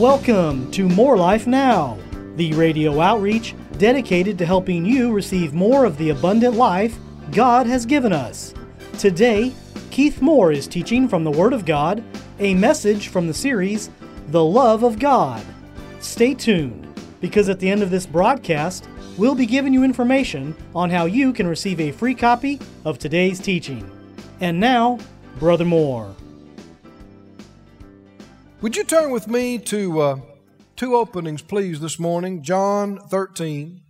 Welcome to More Life Now, the radio outreach dedicated to helping you receive more of the abundant life God has given us. Today, Keith Moore is teaching from the Word of God, a message from the series, The Love of God. Stay tuned, because at the end of this broadcast, we'll be giving you information on how you can receive a free copy of today's teaching. And now, Brother Moore. Would you turn with me to two openings, please, this morning? John 13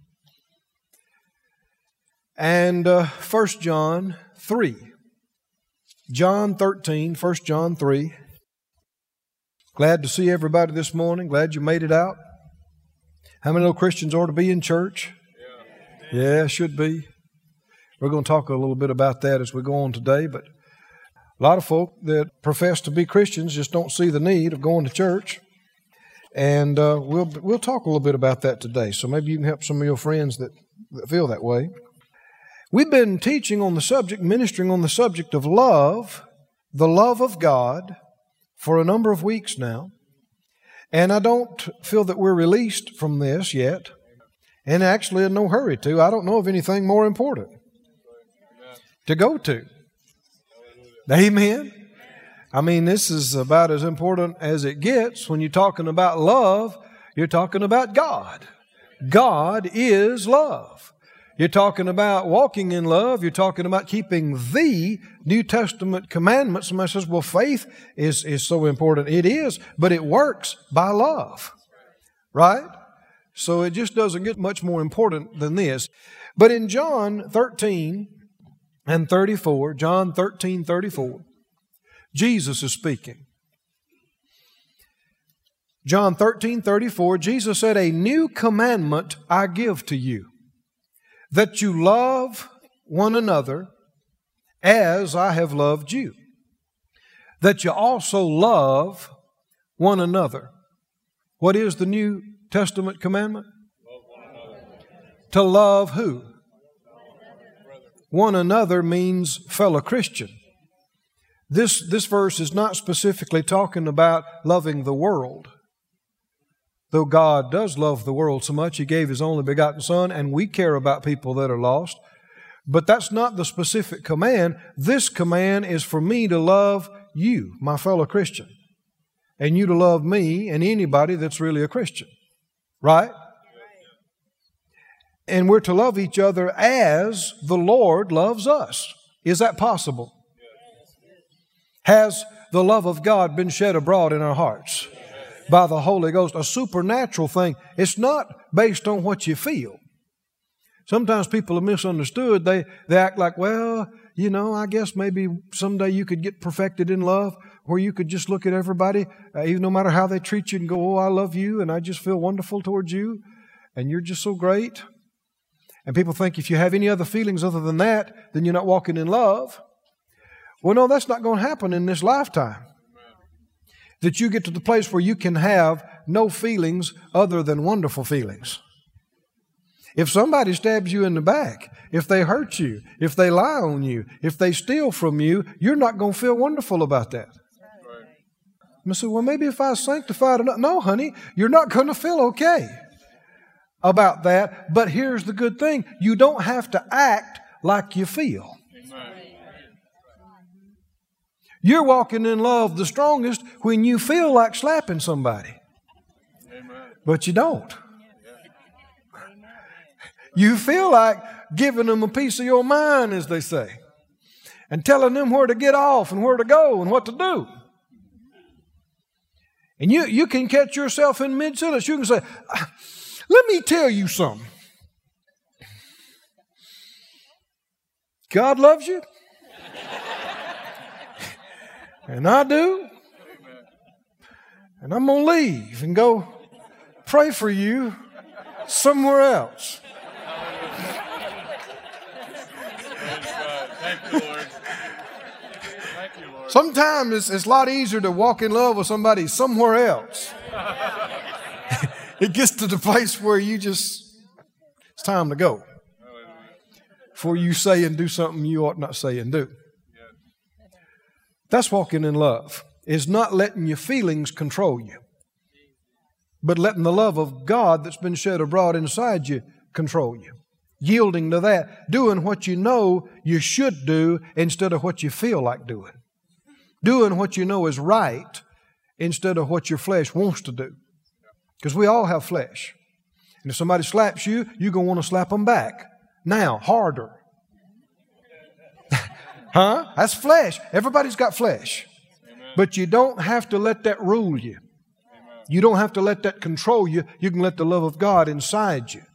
and 1 John 3. John 13, 1 John 3. Glad to see everybody this morning. Glad you made it out. How many little Christians ought to be in church? Yeah, should be. We're going to talk a little bit about that as we go on today, but a lot of folk that profess to be Christians just don't see the need of going to church. And we'll talk a little bit about that today. So maybe you can help some of your friends that feel that way. We've been teaching on the subject, ministering on the subject of love, the love of God, for a number of weeks now. And I don't feel that we're released from this yet. And actually in no hurry to. I don't know of anything more important to go to. Amen. I mean, this is about as important as it gets. When you're talking about love, you're talking about God. God is love. You're talking about walking in love. You're talking about keeping the New Testament commandments. Somebody says, well, faith is so important. It is, but it works by love. Right? So it just doesn't get much more important than this. But in John 13 and 34, John 13, 34, Jesus is speaking. John 13, 34, Jesus said, a new commandment I give to you, that you love one another as I have loved you, that you also love one another. What is the New Testament commandment? Love one another. To love who? One another means fellow Christian. This verse is not specifically talking about loving the world. Though God does love the world so much, He gave His only begotten Son, and we care about people that are lost. But that's not the specific command. This command is for me to love you, my fellow Christian, and you to love me and anybody that's really a Christian. Right? And we're to love each other as the Lord loves us. Is that possible? Has the love of God been shed abroad in our hearts by the Holy Ghost? A supernatural thing. It's not based on what you feel. Sometimes people are misunderstood. They act like, well, you know, I guess maybe someday you could get perfected in love where you could just look at everybody, even no matter how they treat you, and go, oh, I love you and I just feel wonderful towards you and you're just so great. And people think if you have any other feelings other than that, then you're not walking in love. Well, no, that's not going to happen in this lifetime. That you get to the place where you can have no feelings other than wonderful feelings. If somebody stabs you in the back, if they hurt you, if they lie on you, if they steal from you, you're not going to feel wonderful about that. I say, well, maybe if I was sanctified enough. No, honey, you're not going to feel okay about that. But here's the good thing. You don't have to act like you feel. You're walking in love the strongest when you feel like slapping somebody. But you don't. You feel like giving them a piece of your mind, as they say, and telling them where to get off and where to go and what to do. And you can catch yourself in mid-sentence. You can say, let me tell you something. God loves you. And I do. And I'm going to leave and go pray for you somewhere else. Thank you, Lord. Thank you, Lord. Sometimes it's a lot easier to walk in love with somebody somewhere else. It gets to the place where it's time to go. Before you say and do something you ought not say and do. That's walking in love. Is not letting your feelings control you. but letting the love of God that's been shed abroad inside you control you. Yielding to that, doing what you know you should do instead of what you feel like doing. Doing what you know is right instead of what your flesh wants to do. Because we all have flesh. And if somebody slaps you, you're going to want to slap them back. Now, harder. Huh? That's flesh. Everybody's got flesh. But you don't have to let that rule you. You don't have to let that control you. You can let the love of God inside you.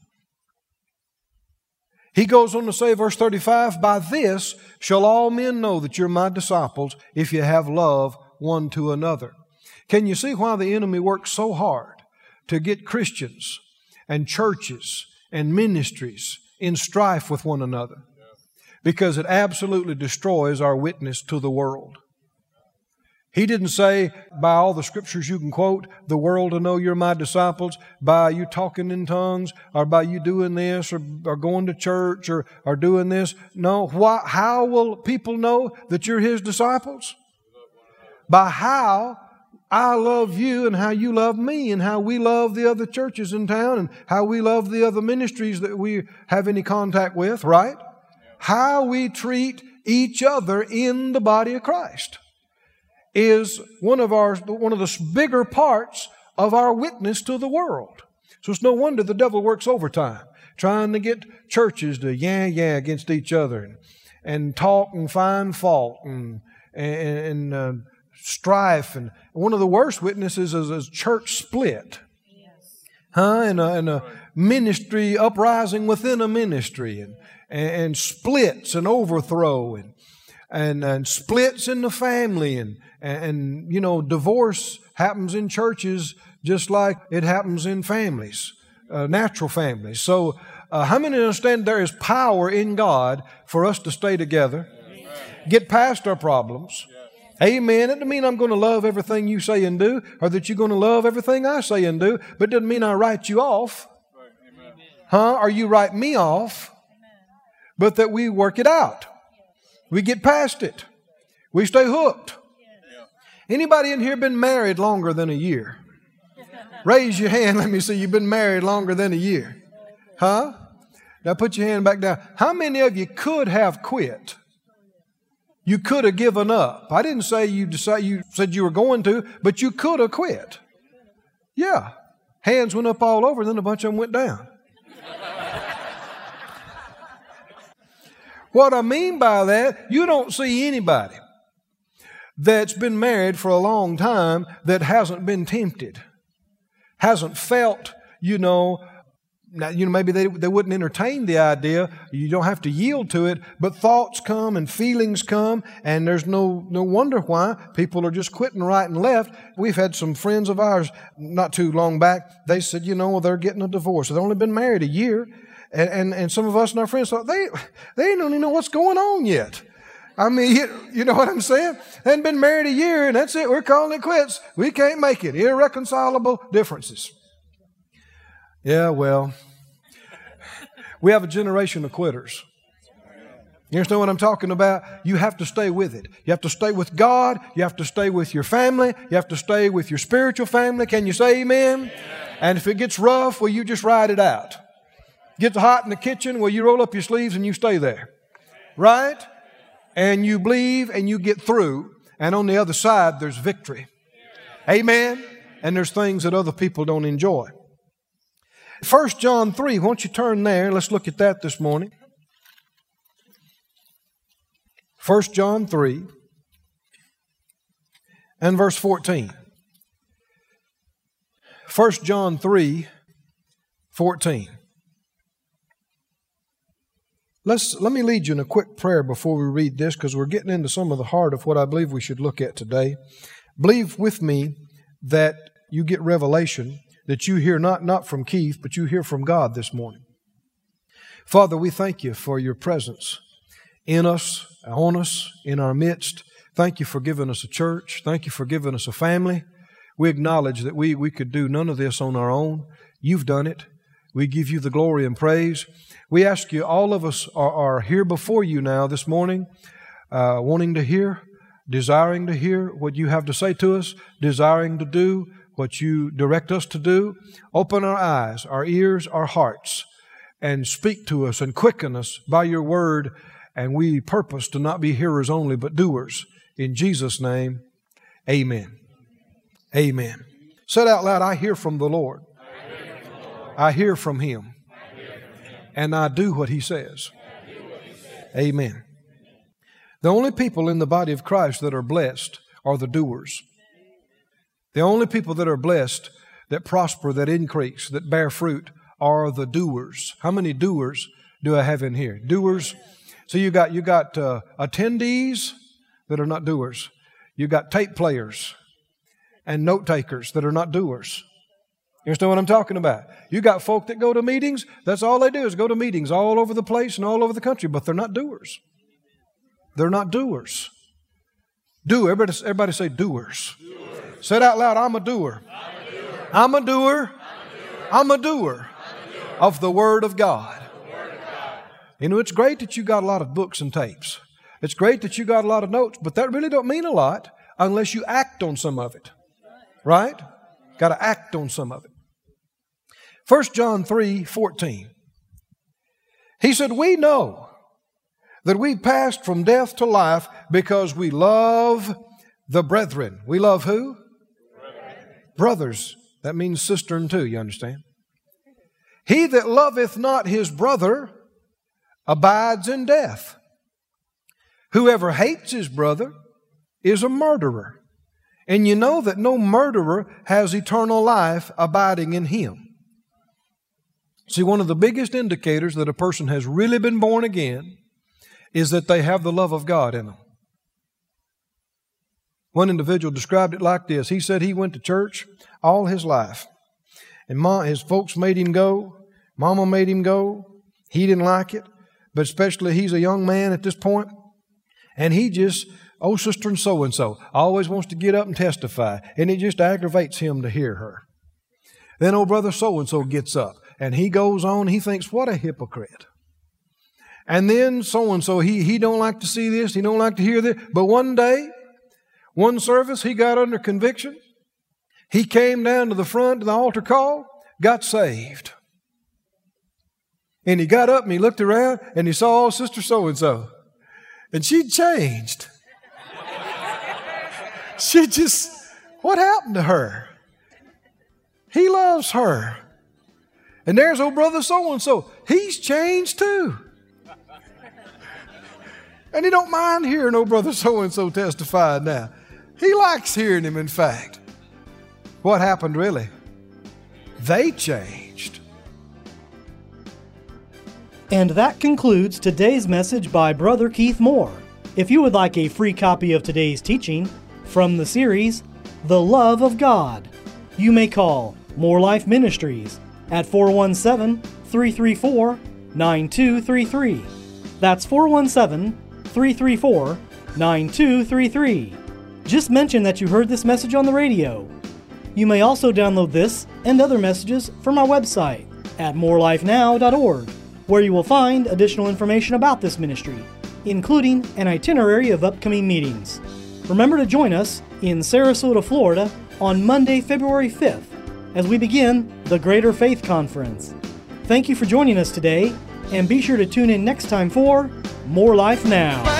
He goes on to say, verse 35, by this shall all men know that you're my disciples if you have love one to another. Can you see why the enemy works so hard to get Christians and churches and ministries in strife with one another? Because it absolutely destroys our witness to the world. He didn't say, by all the scriptures you can quote, the world will know you're my disciples, by you talking in tongues, or by you doing this, or going to church, or doing this. No. How will people know that you're His disciples? By how I love you and how you love me and how we love the other churches in town and how we love the other ministries that we have any contact with, right? How we treat each other in the body of Christ is one of the bigger parts of our witness to the world. So it's no wonder the devil works overtime, trying to get churches to yeah against each other and talk and find fault and strife. And one of the worst witnesses is church split. And a ministry uprising within a ministry and splits and overthrow and splits in the family and you know, divorce happens in churches just like it happens in families, natural families. So how many understand there is power in God for us to stay together, get past our problems? Amen. It doesn't mean I'm going to love everything you say and do, or that you're going to love everything I say and do, but it doesn't mean I write you off. Or you write me off, but that we work it out. We get past it. We stay hooked. Anybody in here been married longer than a year? Raise your hand. Let me see. You've been married longer than a year. Huh? Now put your hand back down. How many of you could have quit? You could have given up. I didn't say you said you were going to, but you could have quit. Yeah. Hands went up all over, then a bunch of them went down. What I mean by that, you don't see anybody that's been married for a long time that hasn't been tempted, hasn't felt, maybe they wouldn't entertain the idea. You don't have to yield to it, but thoughts come and feelings come, and there's no wonder why people are just quitting right and left. We've had some friends of ours not too long back. They said, they're getting a divorce. They've only been married a year, and some of us and our friends thought they don't even know what's going on yet. I mean, you know what I'm saying? They hadn't been married a year, and that's it. We're calling it quits. We can't make it. Irreconcilable differences. Yeah, well, we have a generation of quitters. You understand what I'm talking about? You have to stay with it. You have to stay with God. You have to stay with your family. You have to stay with your spiritual family. Can you say amen? Amen. And if it gets rough, well, you just ride it out. Gets hot in the kitchen, well, you roll up your sleeves and you stay there. Right? And you believe and you get through. And on the other side, there's victory. Amen? And there's things that other people don't enjoy. 1 John 3, won't you turn there? Let's look at that this morning. 1 John 3 and verse 14. 1 John 3, 14. Let me lead you in a quick prayer before we read this, because we're getting into some of the heart of what I believe we should look at today. Believe with me that you get revelation, that you hear not from Keith, but you hear from God this morning. Father, we thank you for your presence in us, on us, in our midst. Thank you for giving us a church. Thank you for giving us a family. We acknowledge that we could do none of this on our own. You've done it. We give you the glory and praise. We ask you, all of us are here before you now this morning, wanting to hear, desiring to hear what you have to say to us, desiring to do what you direct us to do. Open our eyes, our ears, our hearts, and speak to us and quicken us by your word. And we purpose to not be hearers only, but doers. In Jesus' name, amen. Amen. Said out loud, I hear from the Lord. I hear from Him. And I do what He says. Amen. The only people in the body of Christ that are blessed are the doers. The only people that are blessed, that prosper, that increase, that bear fruit are the doers. How many doers do I have in here? Doers. So you got attendees that are not doers. You got tape players and note takers that are not doers. You understand what I'm talking about? You got folk that go to meetings. That's all they do is go to meetings all over the place and all over the country, but they're not doers. They're not doers. Do. Everybody say doers. Say it out loud. I'm a doer. I'm a doer. I'm a doer of the Word of God. You know, it's great that you got a lot of books and tapes. It's great that you got a lot of notes, but that really don't mean a lot unless you act on some of it. Right? Got to act on some of it. 1 John 3:14. He said, we know that we passed from death to life because we love the brethren. We love who? Brothers. That means sister and two, you understand? He that loveth not his brother abides in death. Whoever hates his brother is a murderer. And you know that no murderer has eternal life abiding in him. See, one of the biggest indicators that a person has really been born again is that they have the love of God in them. One individual described it like this. He said he went to church all his life. And his folks made him go. Mama made him go. He didn't like it. But especially he's a young man at this point. And he just, oh, sister and so, always wants to get up and testify. And it just aggravates him to hear her. Then old brother so-and-so gets up. And he goes on. He thinks, what a hypocrite. And then so-and-so, he don't like to see this. He don't like to hear this. But one day, one service, he got under conviction. He came down to the front to the altar call, got saved. And he got up and he looked around and he saw sister so-and-so. And she changed. She just, what happened to her? He loves her. And there's old brother so-and-so. He's changed too. And he don't mind hearing old brother so-and-so testify now. He likes hearing him, in fact. What happened really? They changed. And that concludes today's message by Brother Keith Moore. If you would like a free copy of today's teaching from the series, The Love of God, you may call More Life Ministries at 417-334-9233. That's 417-334-9233. Just mention that you heard this message on the radio. You may also download this and other messages from our website at morelifenow.org, where you will find additional information about this ministry, including an itinerary of upcoming meetings. Remember to join us in Sarasota, Florida on Monday, February 5th, as we begin the Greater Faith Conference. Thank you for joining us today, and be sure to tune in next time for More Life Now.